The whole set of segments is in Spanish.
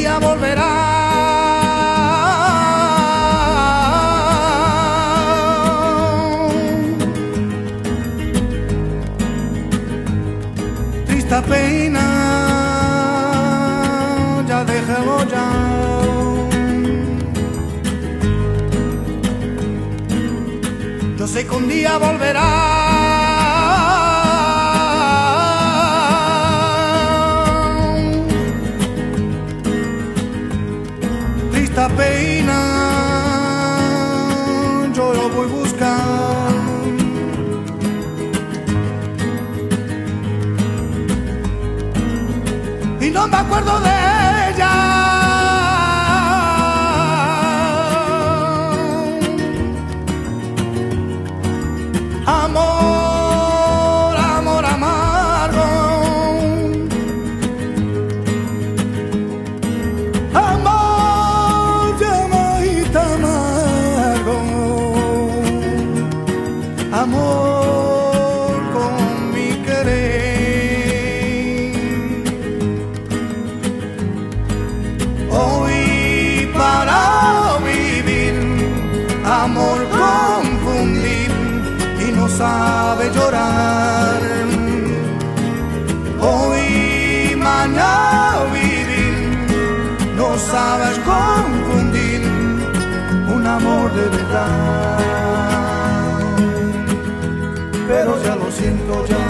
día volverá. Triste pena, ya déjalo ya. Yo sé que un día volverá. Esta pena yo lo voy a buscar. Y no me acuerdo de ella. Amor, amor amargo. Amor, llamadita amargo. Amor con mi querer. Hoy para vivir, amor confundir y no sabe llorar. Hoy, mañana vivir, no sabes confundir un amor de verdad. Pero ya lo siento ya.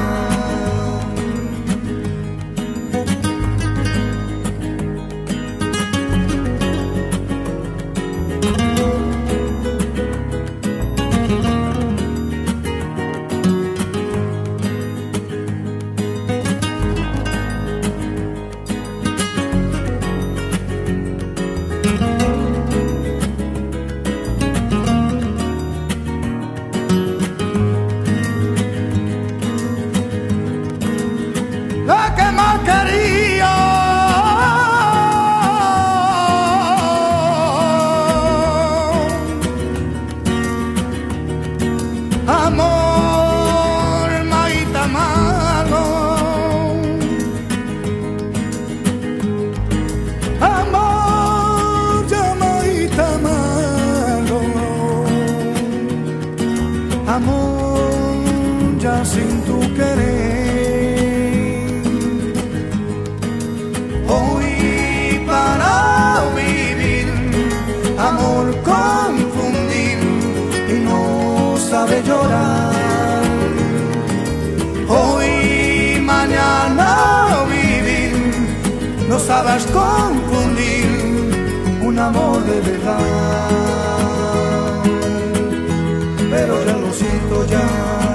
La que más quería, amor, maíta amargo. Amor, llamadita amargo. Amor, ya sin tu querer. Hoy para vivir, amor confundir y no sabe llorar. Hoy, mañana vivir, no sabes confundir un amor de verdad. Pero ya lo siento ya.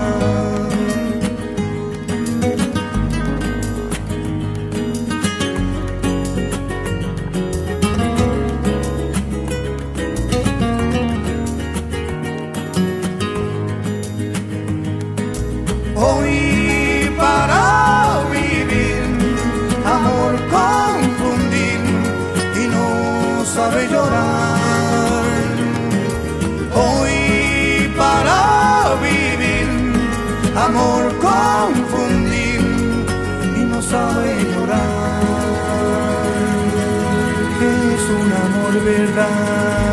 Hoy para vivir, amor confundir y no sabe llorar. Hoy para vivir, amor confundir y no sabe llorar. Es un amor verdad.